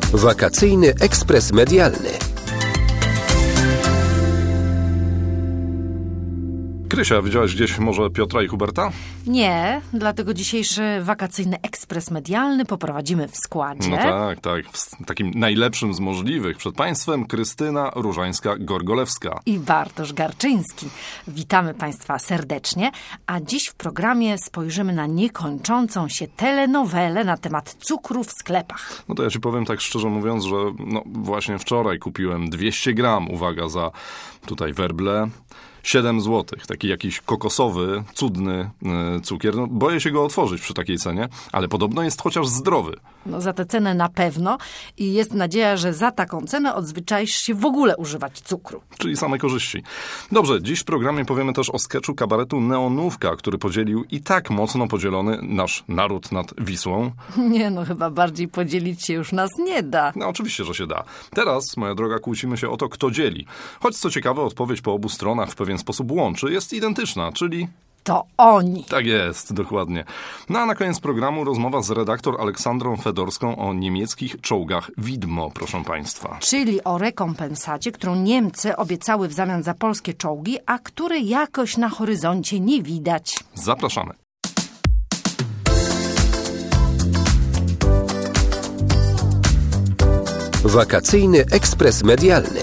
Wakacyjny ekspres medialny. Krysia, widziałaś gdzieś może Piotra i Huberta? Nie, dlatego dzisiejszy wakacyjny ekspres medialny poprowadzimy w składzie. No tak, w takim najlepszym z możliwych. Przed Państwem Krystyna Różańska-Gorgolewska. I Bartosz Garczyński. Witamy Państwa serdecznie, a dziś w programie spojrzymy na niekończącą się telenowelę na temat cukru w sklepach. No to ja Ci powiem tak szczerze mówiąc, że właśnie wczoraj kupiłem 200 gram, uwaga, za tutaj werble, 7 zł. Taki jakiś kokosowy, cudny cukier. No, boję się go otworzyć przy takiej cenie, ale podobno jest chociaż zdrowy. No za tę cenę na pewno i jest nadzieja, że za taką cenę odzwyczaisz się w ogóle używać cukru. Czyli same korzyści. Dobrze, dziś w programie powiemy też o skeczu kabaretu Neonówka, który podzielił i tak mocno podzielony nasz naród nad Wisłą. Nie no, chyba bardziej podzielić się już nas nie da. No oczywiście, że się da. Teraz, moja droga, kłócimy się o to, kto dzieli. Choć co ciekawe, odpowiedź po obu stronach w pewien sposób łączy, jest identyczna, czyli... To oni. Tak jest, dokładnie. No a na koniec programu rozmowa z redaktor Aleksandrą Fedorską o niemieckich czołgach Widmo, proszę Państwa. Czyli o rekompensacie, którą Niemcy obiecały w zamian za polskie czołgi, a której jakoś na horyzoncie nie widać. Zapraszamy. Wakacyjny ekspres medialny.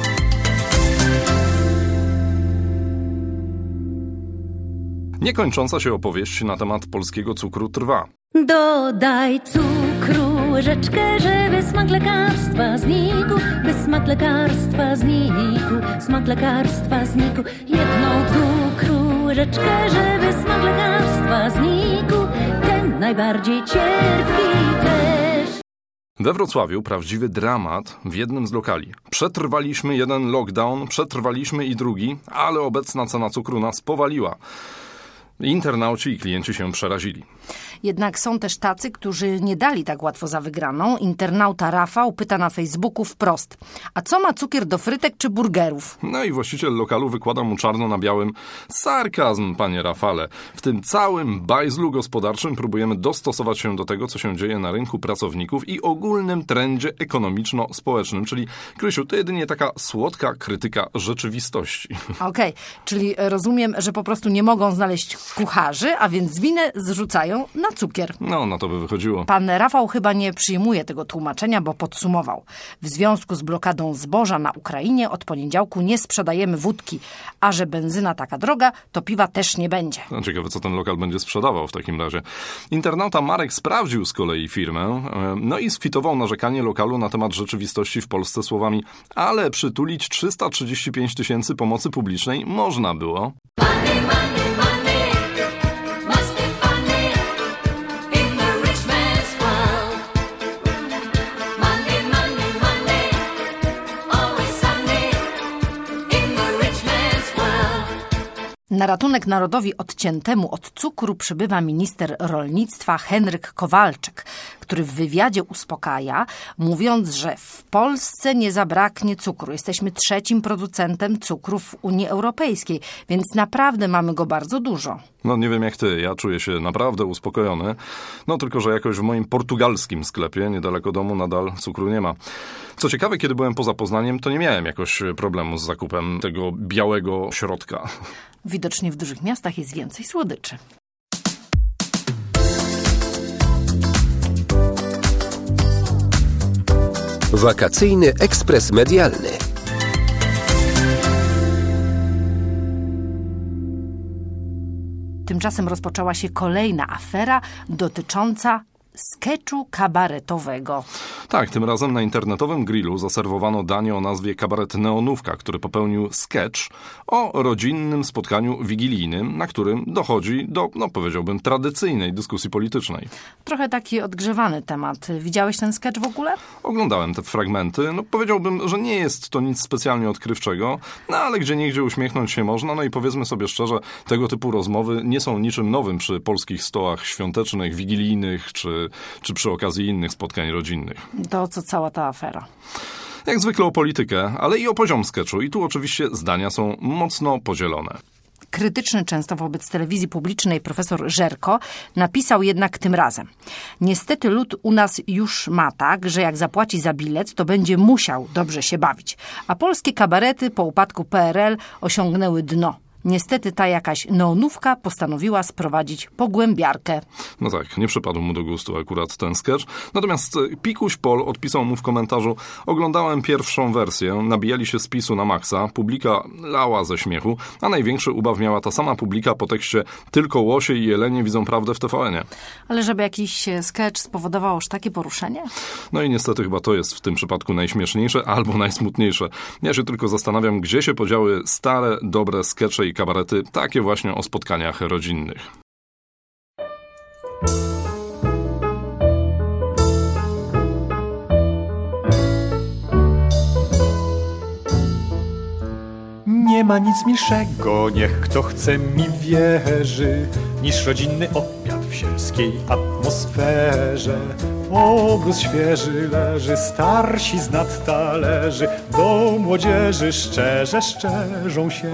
Niekończąca się opowieść na temat polskiego cukru trwa. Dodaj cukru łyżeczkę, żeby smak lekarstwa znikł, by smak lekarstwa znikł, smak lekarstwa znikł. Jedną cukru łyżeczkę, żeby smak lekarstwa znikł, ten najbardziej cierpi też. We Wrocławiu prawdziwy dramat w jednym z lokali. Przetrwaliśmy jeden lockdown, przetrwaliśmy i drugi, ale obecna cena cukru nas powaliła. Internauci i klienci się przerazili. Jednak są też tacy, którzy nie dali tak łatwo za wygraną. Internauta Rafał pyta na Facebooku wprost: a co ma cukier do frytek czy burgerów? No i właściciel lokalu wykłada mu czarno na białym: sarkazm, panie Rafale. W tym całym bajzlu gospodarczym próbujemy dostosować się do tego, co się dzieje na rynku pracowników i ogólnym trendzie ekonomiczno-społecznym. Czyli, Krysiu, to jedynie taka słodka krytyka rzeczywistości. Okej, czyli rozumiem, że po prostu nie mogą znaleźć kucharzy, a więc winę zrzucają na cukier. No, na to by wychodziło. Pan Rafał chyba nie przyjmuje tego tłumaczenia, bo podsumował: w związku z blokadą zboża na Ukrainie od poniedziałku nie sprzedajemy wódki, a że benzyna taka droga, to piwa też nie będzie. No, ciekawe, co ten lokal będzie sprzedawał w takim razie. Internauta Marek sprawdził z kolei firmę, no i skwitował narzekanie lokalu na temat rzeczywistości w Polsce słowami: ale przytulić 335 000 pomocy publicznej można było. Na ratunek narodowi odciętemu od cukru przybywa minister rolnictwa Henryk Kowalczyk, który w wywiadzie uspokaja, mówiąc, że w Polsce nie zabraknie cukru. Jesteśmy 3. producentem cukru w Unii Europejskiej, więc naprawdę mamy go bardzo dużo. No nie wiem jak ty, ja czuję się naprawdę uspokojony. No tylko, że jakoś w moim portugalskim sklepie niedaleko domu nadal cukru nie ma. Co ciekawe, kiedy byłem poza Poznaniem, to nie miałem jakoś problemu z zakupem tego białego środka. Widocznie w dużych miastach jest więcej słodyczy. Wakacyjny ekspres medialny. Tymczasem rozpoczęła się kolejna afera dotycząca skeczu kabaretowego. Tak, tym razem na internetowym grillu zaserwowano danie o nazwie kabaret Neonówka, który popełnił skecz o rodzinnym spotkaniu wigilijnym, na którym dochodzi do, powiedziałbym, tradycyjnej dyskusji politycznej. Trochę taki odgrzewany temat. Widziałeś ten skecz w ogóle? Oglądałem te fragmenty. Powiedziałbym, że nie jest to nic specjalnie odkrywczego, ale gdzieniegdzie uśmiechnąć się można. I powiedzmy sobie szczerze, tego typu rozmowy nie są niczym nowym przy polskich stołach świątecznych, wigilijnych czy przy okazji innych spotkań rodzinnych. To co cała ta afera? Jak zwykle o politykę, ale i o poziom skeczu. I tu oczywiście zdania są mocno podzielone. krytyczny często wobec telewizji publicznej profesor Żerko napisał jednak tym razem: niestety lud u nas już ma tak, że jak zapłaci za bilet, to będzie musiał dobrze się bawić. A polskie kabarety po upadku PRL osiągnęły dno. Niestety ta jakaś neonówka postanowiła sprowadzić pogłębiarkę. No tak, nie przypadł mu do gustu akurat ten sketch. Natomiast Pikuś Pol odpisał mu w komentarzu: oglądałem pierwszą wersję, nabijali się z PiS-u na maksa, publika lała ze śmiechu, a największy ubaw miała ta sama publika po tekście: tylko łosie i jelenie widzą prawdę w TVN-ie. Ale żeby jakiś sketch spowodował aż takie poruszenie? No i niestety chyba to jest w tym przypadku najśmieszniejsze albo najsmutniejsze. Ja się tylko zastanawiam, gdzie się podziały stare, dobre skecze i kabarety, takie właśnie o spotkaniach rodzinnych. Nie ma nic milszego, niech kto chce mi wierzy, niż rodzinny obiad w sielskiej atmosferze. Obrus świeży leży, starsi z nad talerzy, do młodzieży szczerze szczerzą się.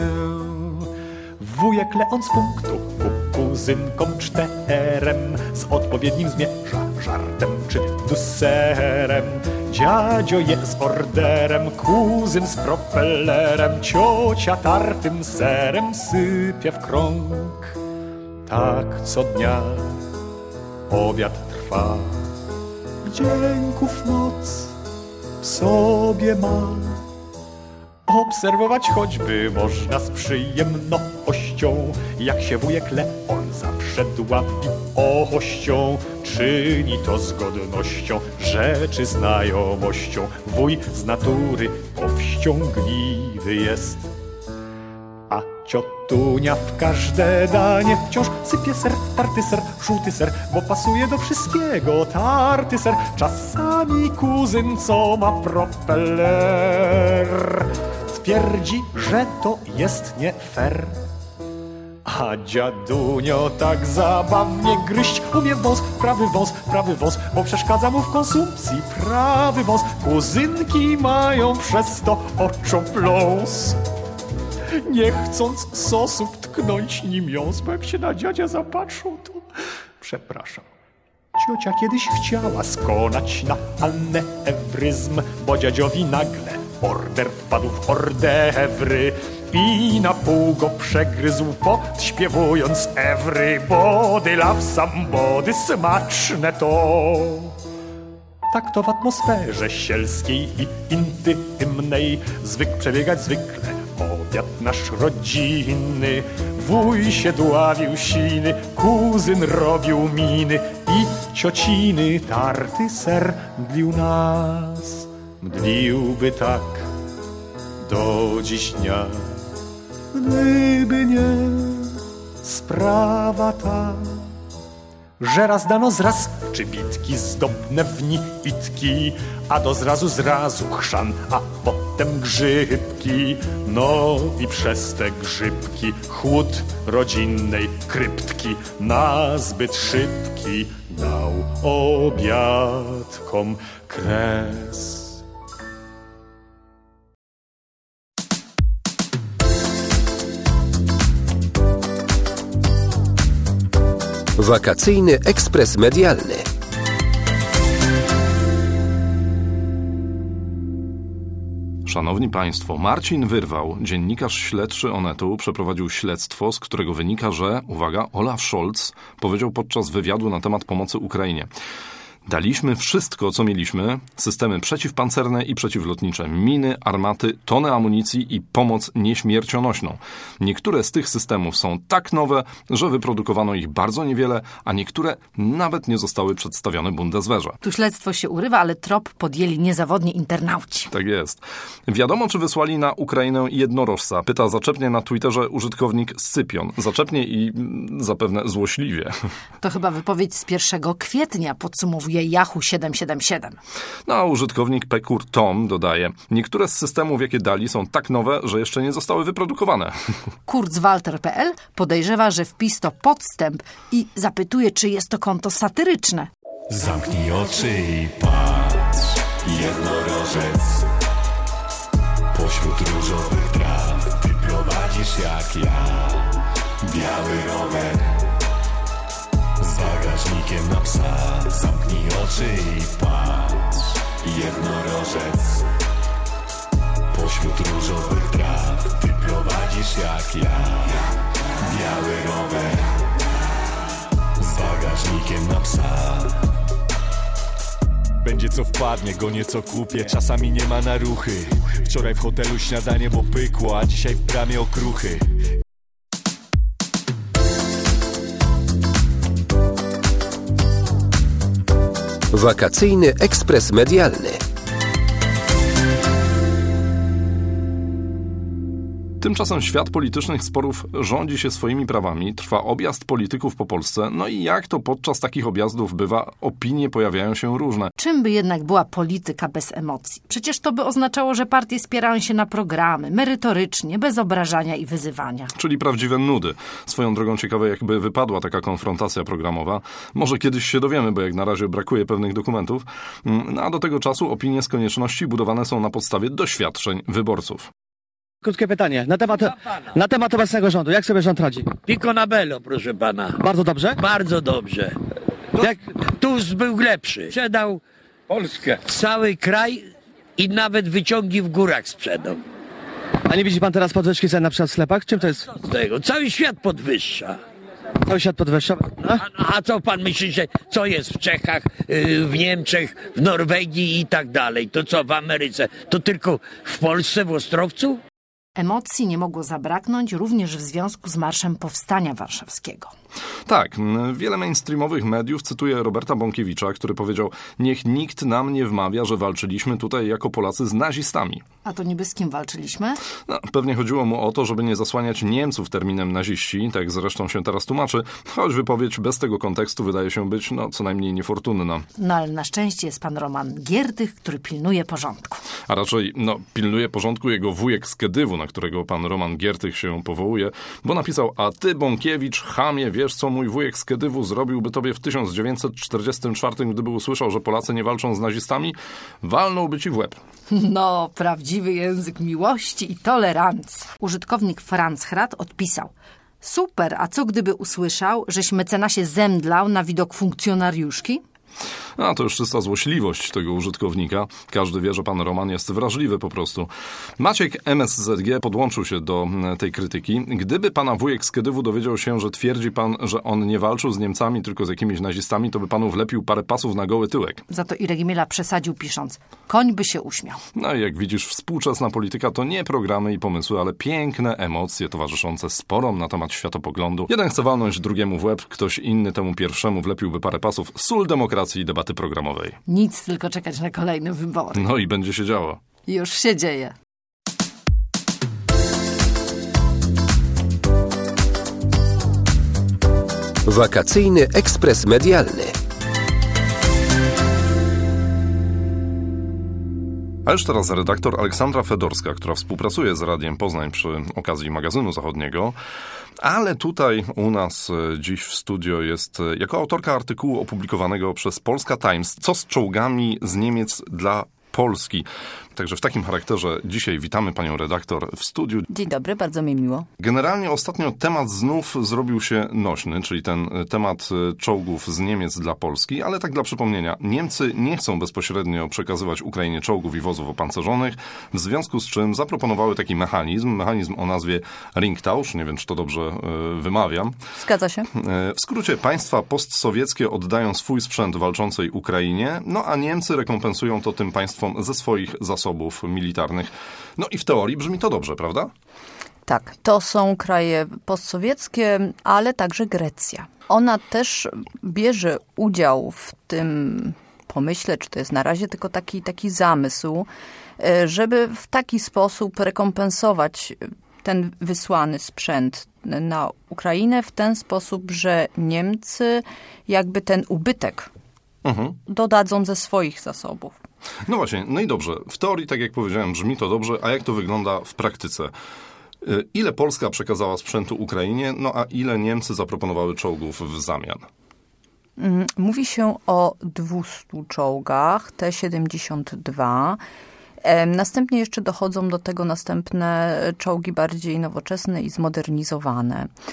Wujek Leon z punktu kuzynkom czterem z odpowiednim zmierza żartem czy duserem. Dziadzio je z orderem, kuzyn z propellerem, ciocia tartym serem sypie w krąg. Tak co dnia obiad trwa, wdzięków moc w sobie ma. Obserwować choćby można z przyjemnością, jak się wujek Leon zawsze dławi ością. Czyni to z godnością, rzeczy znajomością. Wuj z natury powściągliwy jest, a ciotunia w każde danie wciąż sypie ser, tarty ser, żółty ser, bo pasuje do wszystkiego tarty ser. Czasami kuzyn, co ma propeller, twierdzi, że to jest nie fair. A dziadunio tak zabawnie gryźć umie prawy wąs, bo przeszkadza mu w konsumpcji prawy wąs. Kuzynki mają przez to oczopląs, nie chcąc sosu tknąć nim jąs, bo jak się na dziadzia zapatrzą, to przepraszam. Ciocia kiedyś chciała skonać na anewryzm, bo dziadziowi nagle order wpadł w ordewry i na pół go przegryzł, podśpiewując everybody love somebody, smaczne to. Tak to w atmosferze sielskiej i intymnej zwykł przebiegać zwykle obiad nasz rodzinny. Wuj się dławił siny, kuzyn robił miny i ciociny tarty ser mdlił nas. Mdliłby tak do dziś dnia, gdyby nie sprawa ta, że raz dano zraz przybitki zdobne w nitki, a do zrazu chrzan, a potem grzybki. No i przez te grzybki chłód rodzinnej kryptki nazbyt szybki dał obiadkom kres. Wakacyjny ekspres medialny. Szanowni Państwo, Marcin Wyrwał, dziennikarz śledczy Onetu, przeprowadził śledztwo, z którego wynika, że, uwaga, Olaf Scholz powiedział podczas wywiadu na temat pomocy Ukrainie: daliśmy wszystko, co mieliśmy, systemy przeciwpancerne i przeciwlotnicze, miny, armaty, tony amunicji i pomoc nieśmiercionośną. Niektóre z tych systemów są tak nowe, że wyprodukowano ich bardzo niewiele, a niektóre nawet nie zostały przedstawione Bundeswehrze. Tu śledztwo się urywa, ale trop podjęli niezawodni internauci. Tak jest. Wiadomo, czy wysłali na Ukrainę jednorożca, pyta zaczepnie na Twitterze użytkownik Scypion. Zaczepnie i zapewne złośliwie. To chyba wypowiedź z 1 kwietnia, podsumowuje Yahoo 777. No a użytkownik Pekur Tom dodaje: niektóre z systemów, jakie dali, są tak nowe, że jeszcze nie zostały wyprodukowane. Kurzwalter.pl podejrzewa, że wpis to podstęp i zapytuje, czy jest to konto satyryczne. Zamknij oczy i patrz, jednorożec pośród różowych traw, ty prowadzisz jak ja. biały rower z bagażnikiem na psa. Zamknij oczy i patrz, jednorożec pośród różowych traw. Ty prowadzisz jak ja, biały rower z bagażnikiem na psa. Będzie co wpadnie, gonię co kupię, czasami nie ma na ruchy. Wczoraj w hotelu śniadanie, bo pykło, a dzisiaj w bramie okruchy. Wakacyjny ekspres medialny. Tymczasem świat politycznych sporów rządzi się swoimi prawami, trwa objazd polityków po Polsce, no i jak to podczas takich objazdów bywa, opinie pojawiają się różne. Czym by jednak była polityka bez emocji? Przecież to by oznaczało, że partie spierają się na programy, merytorycznie, bez obrażania i wyzywania. Czyli prawdziwe nudy. Swoją drogą ciekawe, jakby wypadła taka konfrontacja programowa. Może kiedyś się dowiemy, bo jak na razie brakuje pewnych dokumentów. No a do tego czasu opinie z konieczności budowane są na podstawie doświadczeń wyborców. Krótkie pytanie. Na temat obecnego rządu. Jak sobie rząd radzi? Pico na bello, proszę pana. Bardzo dobrze? Bardzo dobrze. Tusk był lepszy. Sprzedał Polskę. Cały kraj i nawet wyciągi w górach sprzedał. A nie widzi pan teraz podwyżki cen na przykład w sklepach? Czym to jest? Z tego. Cały świat podwyższa. Cały świat podwyższa? A co pan myśli, że co jest w Czechach, w Niemczech, w Norwegii i tak dalej? To co w Ameryce? To tylko w Polsce, w Ostrowcu? Emocji nie mogło zabraknąć również w związku z Marszem Powstania Warszawskiego. Tak, wiele mainstreamowych mediów cytuje Roberta Bąkiewicza, który powiedział: niech nikt nam nie wmawia, że walczyliśmy tutaj jako Polacy z nazistami. A to niby z kim walczyliśmy? No, pewnie chodziło mu o to, żeby nie zasłaniać Niemców terminem naziści, tak zresztą się teraz tłumaczy, choć wypowiedź bez tego kontekstu wydaje się być co najmniej niefortunna. No ale na szczęście jest pan Roman Giertych, który pilnuje porządku. A raczej, pilnuje porządku jego wujek z Kedywu, na którego pan Roman Giertych się powołuje, bo napisał: a ty, Bąkiewicz, chamie, wiesz co mój wujek z Kedywu zrobiłby tobie w 1944, gdyby usłyszał, że Polacy nie walczą z nazistami? Walnąłby ci w łeb. No, prawdziwy język miłości i tolerancji. Użytkownik Franz Hrat odpisał: super, a co gdyby usłyszał, żeś mecenasie zemdlał na widok funkcjonariuszki? A to już czysta złośliwość tego użytkownika. Każdy wie, że pan Roman jest wrażliwy po prostu. Maciek MSZG podłączył się do tej krytyki. Gdyby pana wujek z Kedywu dowiedział się, że twierdzi pan, że on nie walczył z Niemcami, tylko z jakimiś nazistami, to by panu wlepił parę pasów na goły tyłek. Za to Irek Miela przesadził, pisząc: koń by się uśmiał. No i jak widzisz, współczesna polityka to nie programy i pomysły, ale piękne emocje towarzyszące sporom na temat światopoglądu. Jeden chce walnąć drugiemu w łeb, ktoś inny temu pierwszemu wlepiłby parę pasów. Sól demokracji i debaty programowej. Nic, tylko czekać na kolejne wybory. No i będzie się działo. Już się dzieje. Wakacyjny ekspres medialny. A już teraz redaktor Aleksandra Fedorska, która współpracuje z Radiem Poznań przy okazji magazynu zachodniego, ale tutaj u nas dziś w studio jest jako autorka artykułu opublikowanego przez Polska Times: co z czołgami z Niemiec dla Polski. Także w takim charakterze dzisiaj witamy panią redaktor w studiu. Dzień dobry, bardzo mi miło. Generalnie ostatnio temat znów zrobił się nośny, czyli ten temat czołgów z Niemiec dla Polski, ale tak dla przypomnienia, Niemcy nie chcą bezpośrednio przekazywać Ukrainie czołgów i wozów opancerzonych, w związku z czym zaproponowały taki mechanizm o nazwie Ringtausch, nie wiem, czy to dobrze wymawiam. Zgadza się. W skrócie, państwa postsowieckie oddają swój sprzęt walczącej Ukrainie, no a Niemcy rekompensują to tym państwom ze swoich zasobów militarnych. No i w teorii brzmi to dobrze, prawda? Tak, to są kraje postsowieckie, ale także Grecja. Ona też bierze udział w tym pomyśle, czy to jest na razie tylko taki zamysł, żeby w taki sposób rekompensować ten wysłany sprzęt na Ukrainę w ten sposób, że Niemcy jakby ten ubytek dodadzą ze swoich zasobów. No właśnie, no i dobrze. W teorii, tak jak powiedziałem, brzmi to dobrze, a jak to wygląda w praktyce? Ile Polska przekazała sprzętu Ukrainie, no a ile Niemcy zaproponowały czołgów w zamian? Mówi się o 200 czołgach, T-72. Następnie jeszcze dochodzą do tego następne czołgi bardziej nowoczesne i zmodernizowane.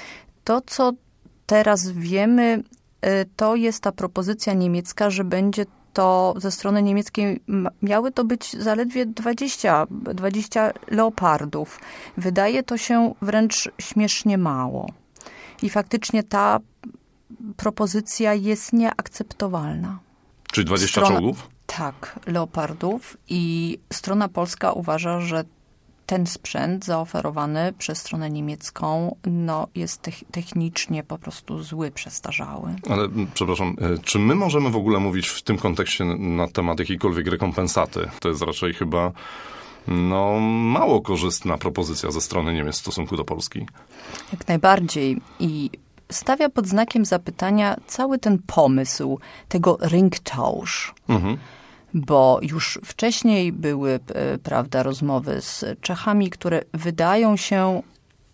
To, co teraz wiemy, to jest ta propozycja niemiecka, że będzie to ze strony niemieckiej miały to być zaledwie 20 leopardów. Wydaje to się wręcz śmiesznie mało. I faktycznie ta propozycja jest nieakceptowalna. Czyli 20 czołgów? Tak, leopardów. I strona polska uważa, że ten sprzęt zaoferowany przez stronę niemiecką jest technicznie po prostu zły, przestarzały. Ale przepraszam, czy my możemy w ogóle mówić w tym kontekście na temat jakiejkolwiek rekompensaty? To jest raczej chyba mało korzystna propozycja ze strony Niemiec w stosunku do Polski. Jak najbardziej. I stawia pod znakiem zapytania cały ten pomysł tego Ringtausch. Bo już wcześniej były, rozmowy z Czechami, które wydają się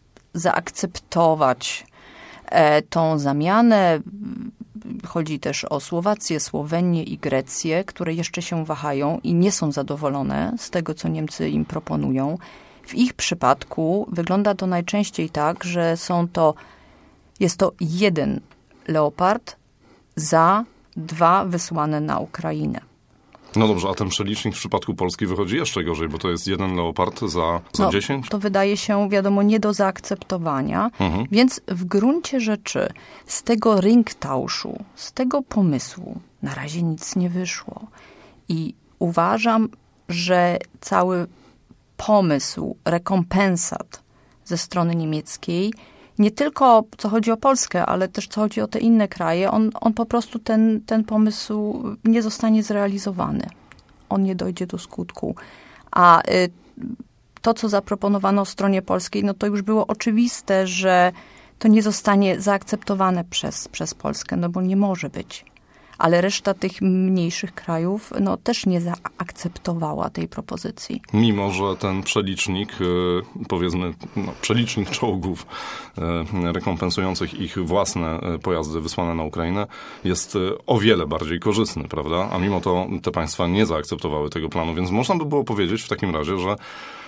zaakceptować tą zamianę. Chodzi też o Słowację, Słowenię i Grecję, które jeszcze się wahają i nie są zadowolone z tego, co Niemcy im proponują. W ich przypadku wygląda to najczęściej tak, że jest to 1 Leopard za 2 wysłane na Ukrainę. No dobrze, a ten przelicznik w przypadku Polski wychodzi jeszcze gorzej, bo to jest 1 Leopard za 10? To wydaje się, wiadomo, nie do zaakceptowania. Więc w gruncie rzeczy z tego Ringtauschu, z tego pomysłu na razie nic nie wyszło. I uważam, że cały pomysł rekompensat ze strony niemieckiej, nie tylko co chodzi o Polskę, ale też co chodzi o te inne kraje, on po prostu ten pomysł nie zostanie zrealizowany. On nie dojdzie do skutku. A to, co zaproponowano stronie polskiej, to już było oczywiste, że to nie zostanie zaakceptowane przez Polskę, bo nie może być. Ale reszta tych mniejszych krajów też nie zaakceptowała tej propozycji. Mimo że ten przelicznik, powiedzmy, przelicznik czołgów rekompensujących ich własne pojazdy wysłane na Ukrainę jest o wiele bardziej korzystny, prawda? A mimo to te państwa nie zaakceptowały tego planu, więc można by było powiedzieć w takim razie, że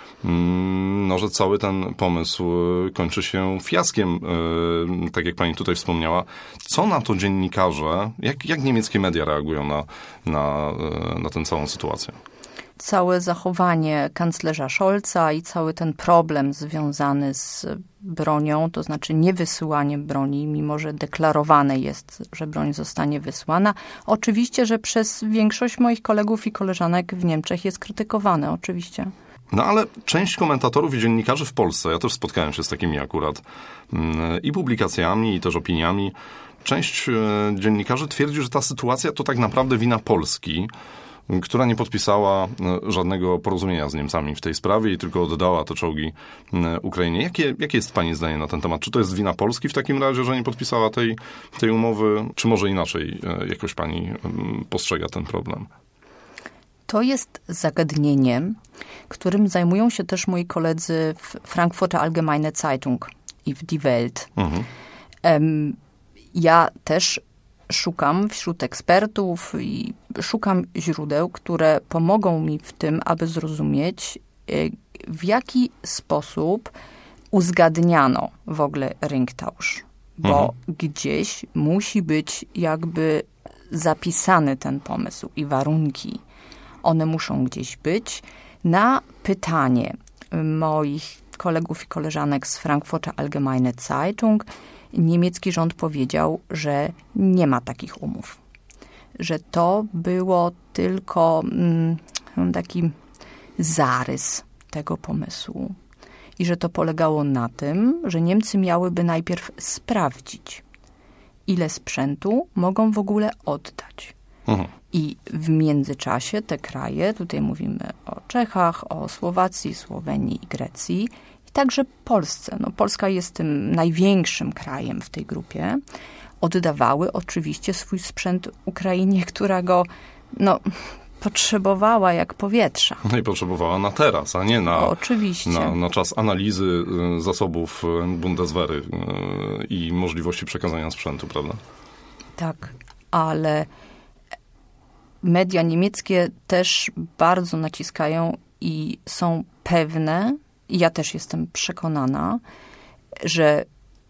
cały ten pomysł kończy się fiaskiem, tak jak pani tutaj wspomniała. Co na to dziennikarze, jak niemieckie media reagują na tę całą sytuację? Całe zachowanie kanclerza Scholza i cały ten problem związany z bronią, to znaczy niewysyłanie broni, mimo że deklarowane jest, że broń zostanie wysłana. Oczywiście, że przez większość moich kolegów i koleżanek w Niemczech jest krytykowane, oczywiście. Ale część komentatorów i dziennikarzy w Polsce, ja też spotkałem się z takimi akurat i publikacjami, i też opiniami. Część dziennikarzy twierdzi, że ta sytuacja to tak naprawdę wina Polski, która nie podpisała żadnego porozumienia z Niemcami w tej sprawie i tylko oddała te czołgi Ukrainie. Jakie jest pani zdanie na ten temat? Czy to jest wina Polski w takim razie, że nie podpisała tej umowy? Czy może inaczej jakoś pani postrzega ten problem? To jest zagadnienie, którym zajmują się też moi koledzy w Frankfurter Allgemeine Zeitung i w Die Welt. Ja też szukam wśród ekspertów i szukam źródeł, które pomogą mi w tym, aby zrozumieć, w jaki sposób uzgadniano w ogóle Ringtausch. Bo gdzieś musi być jakby zapisany ten pomysł i warunki. One muszą gdzieś być. Na pytanie moich kolegów i koleżanek z Frankfurter Allgemeine Zeitung niemiecki rząd powiedział, że nie ma takich umów. Że to było tylko taki zarys tego pomysłu. I że to polegało na tym, że Niemcy miałyby najpierw sprawdzić, ile sprzętu mogą w ogóle oddać. I w międzyczasie te kraje, tutaj mówimy o Czechach, o Słowacji, Słowenii i Grecji, i także Polsce. Polska jest tym największym krajem w tej grupie. Oddawały oczywiście swój sprzęt Ukrainie, która go potrzebowała jak powietrza. I potrzebowała na teraz, a nie oczywiście. Na czas analizy zasobów Bundeswehry i możliwości przekazania sprzętu, prawda? Tak, ale media niemieckie też bardzo naciskają i są pewne, i ja też jestem przekonana, że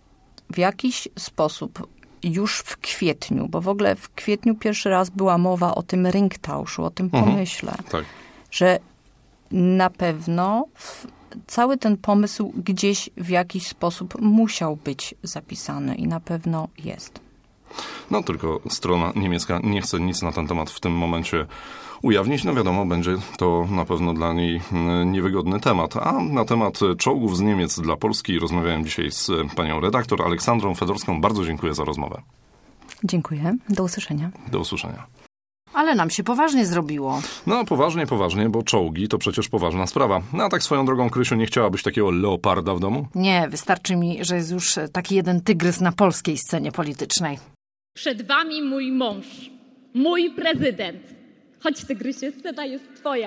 w jakiś sposób już w kwietniu, bo w ogóle w kwietniu pierwszy raz była mowa o tym ringtauszu, o tym pomyśle, Tak. że na pewno cały ten pomysł gdzieś w jakiś sposób musiał być zapisany i na pewno jest. No tylko strona niemiecka nie chce nic na ten temat w tym momencie ujawnić. No wiadomo, będzie to na pewno dla niej niewygodny temat. A na temat czołgów z Niemiec dla Polski rozmawiałem dzisiaj z panią redaktor Aleksandrą Fedorską. Bardzo dziękuję za rozmowę. Dziękuję. Do usłyszenia. Do usłyszenia. Ale nam się poważnie zrobiło. No poważnie, bo czołgi to przecież poważna sprawa. No a tak swoją drogą, Krysiu, nie chciałabyś takiego leoparda w domu? Nie, wystarczy mi, że jest już taki jeden tygrys na polskiej scenie politycznej. Przed wami mój mąż, mój prezydent. Chodź, tygrysie, scena jest twoja.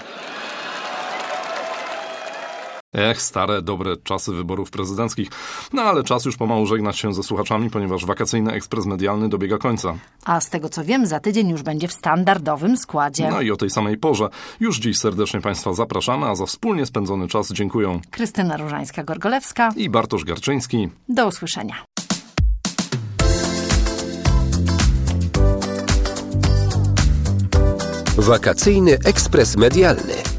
Stare, dobre czasy wyborów prezydenckich. No ale czas już pomału żegnać się ze słuchaczami, ponieważ wakacyjny ekspres medialny dobiega końca. A z tego co wiem, za tydzień już będzie w standardowym składzie. No i o tej samej porze. Już dziś serdecznie Państwa zapraszamy, a za wspólnie spędzony czas dziękuję Krystyna Różańska-Gorgolewska i Bartosz Garczyński. Do usłyszenia. Wakacyjny ekspres medialny.